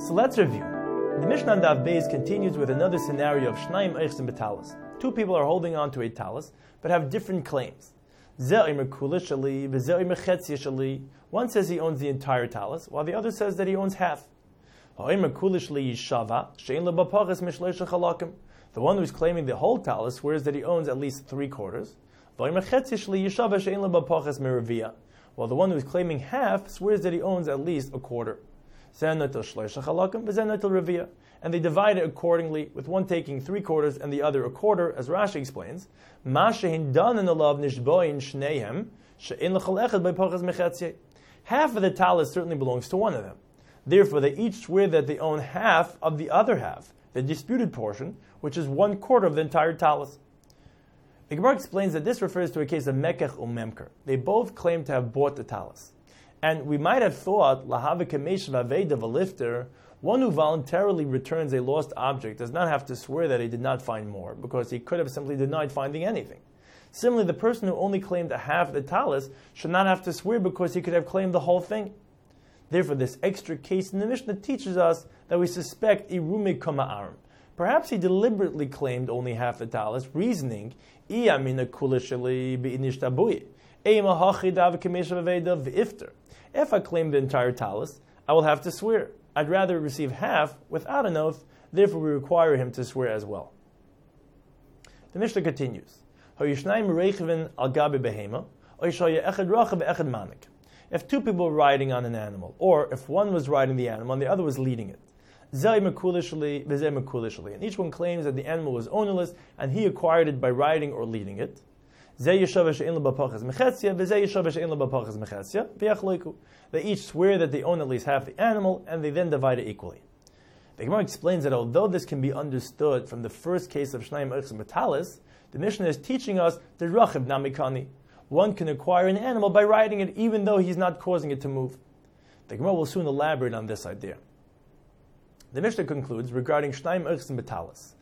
So let's review. The Mishnah on Daf Beis continues with another scenario of Shnayim Eichsim B'Talis. Two people are holding on to a talis, but have different claims. One says he owns the entire talis, while the other says that he owns half. The one who's claiming the whole talis swears that he owns at least 3/4. While the one who is claiming half swears that he owns at least 1/4. And they divide it accordingly, with one taking 3/4 and the other 1/4, as Rashi explains. Half of the talis certainly belongs to one of them. Therefore, they each swear that they own half of the other half, the disputed portion, which is 1/4 of the entire talis. The Gemara explains that this refers to a case of mekech umemker. They both claim to have bought the talis. And we might have thought, lahave kamesh v'aveda v'lifter, one who voluntarily returns a lost object does not have to swear that he did not find more, because he could have simply denied finding anything. Similarly, the person who only claimed a half of the talis should not have to swear because he could have claimed the whole thing. Therefore, this extra case in the Mishnah teaches us that we suspect irume kama'arim. Perhaps he deliberately claimed only half the talis, reasoning, if I claim the entire talis, I will have to swear. I'd rather receive half without an oath, therefore we require him to swear as well. The Mishnah continues. If two people were riding on an animal, or if one was riding the animal and the other was leading it, and each one claims that the animal was ownerless and he acquired it by riding or leading it, they each swear that they own at least half the animal, and they then divide it equally. The Gemara explains that although this can be understood from the first case of Shnayim Eichsim B'Talis, the Mishnah is teaching us the Rachiv Namikani. One can acquire an animal by riding it even though he's not causing it to move. The Gemara will soon elaborate on this idea. The Mishnah concludes regarding Shnayim Eichsim B'Talis.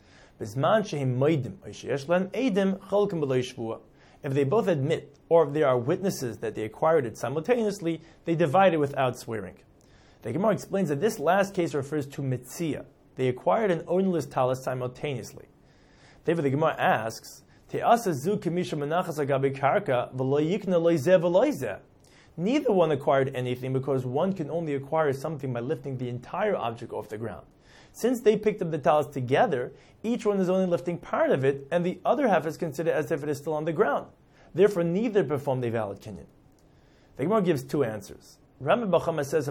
If they both admit, or if there are witnesses that they acquired it simultaneously, they divide it without swearing. The Gemara explains that this last case refers to mitzia. They acquired an ownerless talis simultaneously. Therefore, the Gemara asks, neither one acquired anything because one can only acquire something by lifting the entire object off the ground. Since they picked up the talis together, each one is only lifting part of it, and the other half is considered as if it is still on the ground. Therefore, neither performed a valid kinyan. The Gemara gives two answers. Rami Bachama says,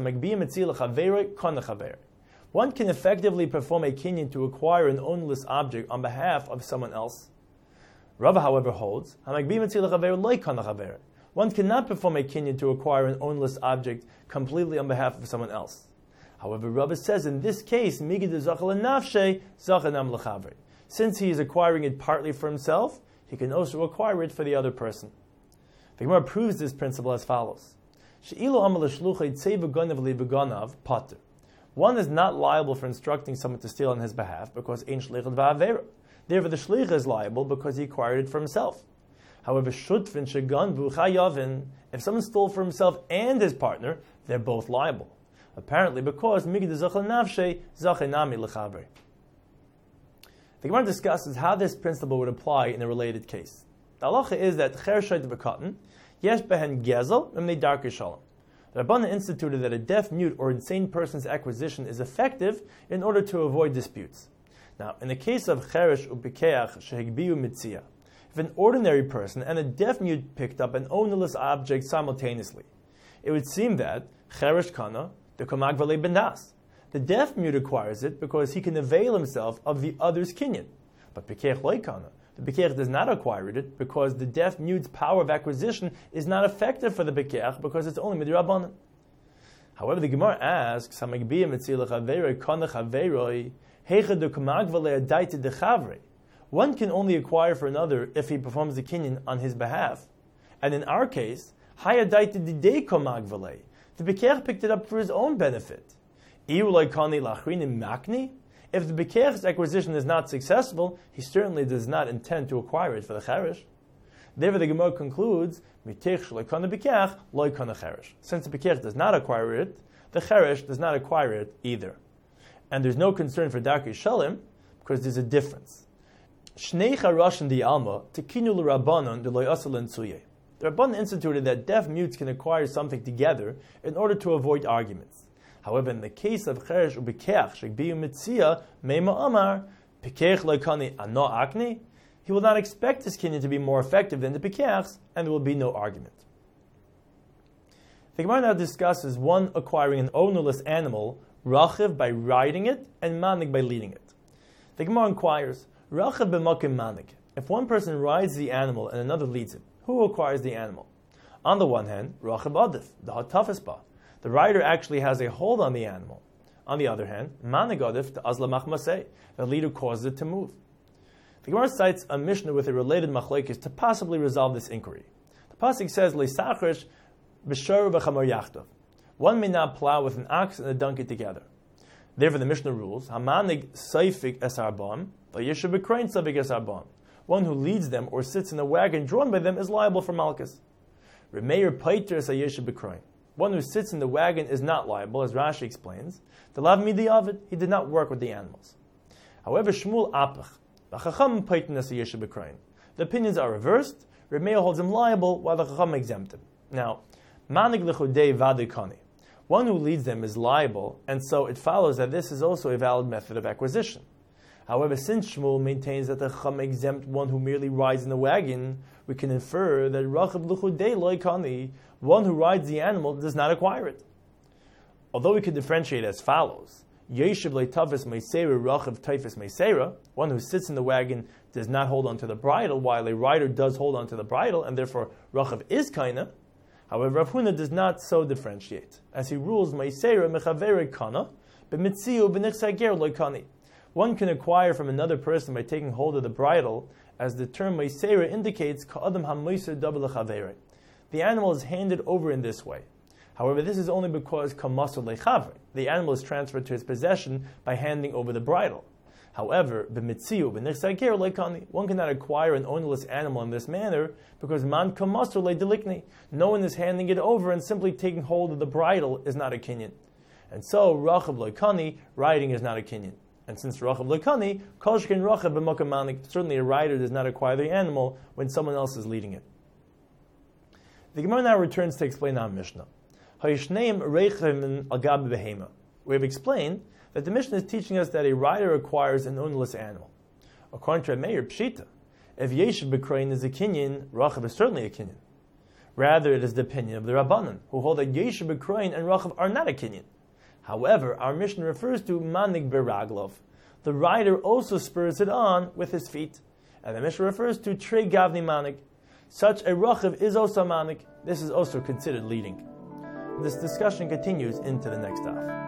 one can effectively perform a kinyan to acquire an ownerless object on behalf of someone else. Rava, however, holds, one cannot perform a kinyan to acquire an ownerless object completely on behalf of someone else. However, Rava says in this case, since he is acquiring it partly for himself, he can also acquire it for the other person. The Gemara proves this principle as follows. One is not liable for instructing someone to steal on his behalf because therefore the shliach is liable because he acquired it for himself. However, if someone stole for himself and his partner, they're both liable. Apparently because the Gemara discusses how this principle would apply in a related case. The halacha is that the Rabbanan instituted that a deaf, mute, or insane person's acquisition is effective in order to avoid disputes. Now, in the case of cheresh upikeach shehigbiu mitzia, if an ordinary person and a deaf mute picked up an ownerless object simultaneously, it would seem that cheresh kana the kamag v'lei bendas. The deaf mute acquires it because he can avail himself of the other's kinyan. But pikeach loy kana, the pikeach does not acquire it because the deaf mute's power of acquisition is not effective for the pikeach because it's only midrabanan. However, the Gemara asks, one can only acquire for another if he performs the kinyan on his behalf. And in our case, the pikeach picked it up for his own benefit. If the Bekech's acquisition is not successful, he certainly does not intend to acquire it for the Cheresh. Therefore, the Gemara concludes, since the Bekech does not acquire it, the Cheresh does not acquire it either. and there's no concern for Darkei Shalim because there's a difference. Shnei Charashin di Alma tekinu l'Rabbanon d'lo yasal l'Ntsuye. The Rabbanon instituted that deaf mutes can acquire something together in order to avoid arguments. However, in the case of Cheresh u'Bekeach shegbiu mitzia meima amar Pekeach loikani ano akne, he will not expect his kinyan to be more effective than the Pekeachs, and there will be no argument. The Gemara now discusses one acquiring an ownerless animal, Rachiv by riding it, and Manik by leading it. The Gemara inquires, Rachiv b'makim Manik. If one person rides the animal and another leads it, who acquires the animal? On the one hand, Rachiv Adif, the Hatafisba. The rider actually has a hold on the animal. On the other hand, Manik Adif, the Azla Machmaseh, the leader causes it to move. The Gemara cites a Mishnah with a related machlokes to possibly resolve this inquiry. The pasuk says, Leisachrish b'shor v'chamor yachdav. One may not plow with an ox and a donkey together. Therefore, the Mishnah rules, Hamanig seifik es arbam, v'yeshav b'krain seifik es arbam. One who leads them or sits in a wagon drawn by them is liable for malchus. Remeir paiter es hayeshav b'krain. One who sits in the wagon is not liable, as Rashi explains. The lav midi avid, he did not work with the animals. However, Shmuel apach, v'chacham paiter es hayeshav b'krain. The opinions are reversed. Remeir holds him liable, while the chacham exempt him. Now, manig lechudei vadikani. One who leads them is liable, and so it follows that this is also a valid method of acquisition. However, since Shmuel maintains that the chacham exempt one who merely rides in the wagon, we can infer that rachiv lechudei loikani, one who rides the animal, does not acquire it. Although we could differentiate as follows: Yeshiv leitafis meisera rachiv taifis meisera. One who sits in the wagon does not hold onto the bridle, while a rider does hold onto the bridle, and therefore rachiv is kaina. However, Rav Huna does not so differentiate, as he rules meisera mechavere kana, b'mitziu b'nichsager loikani. One can acquire from another person by taking hold of the bridle, as the term meisera indicates ka'adam ha'meiser double lechavere. The animal is handed over in this way. However, this is only because kamasur lechaver, the animal is transferred to his possession by handing over the bridle. However, b'mitziu b'nichsager loikani, one cannot acquire an ownerless animal in this manner because man kamasur ledelikni, no one is handing it over, and simply taking hold of the bridle is not a kinyan. And so, rachav loikani, riding is not a kinyan. And since rachav loikani, kolshkin rachav b'makam manik, certainly a rider does not acquire the animal when someone else is leading it. The Gemara now returns to explain our Mishnah. Hayishneim reichim al-gab behema. We have explained that the Mishnah is teaching us that a rider acquires an ownerless animal. According to Meir Pshita, if Yeshiv B'Krain is a kinyan, Rachav is certainly a kinyan. Rather, it is the opinion of the Rabbanan, who hold that Yeshiv B'Krain and Rachav are not a kinyan. However, our Mishnah refers to Manig Beraglov. The rider also spurs it on with his feet. And the Mishnah refers to Trei Gavni Manig. Such a Rachav is also Manig. This is also considered leading. This discussion continues into the next daf.